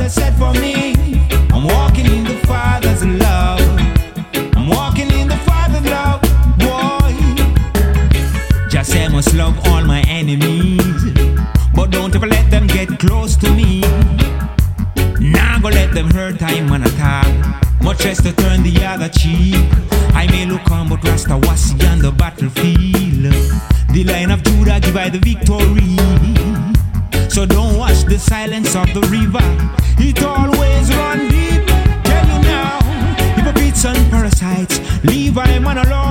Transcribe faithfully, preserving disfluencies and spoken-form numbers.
Father said for me. I'm walking in the Father's love. I'm walking in the Father's love, boy. Just say I must love all my enemies, but don't ever let them get close to me. Nah, go let them hurt time and attack. Much less to turn the other cheek. I may look on, but Rasta was on the battlefield. The Lion of Judah give I the victory. So don't watch the silence of the river. It always run deep. Tell you now, hypocrites and parasites, leave I man alone.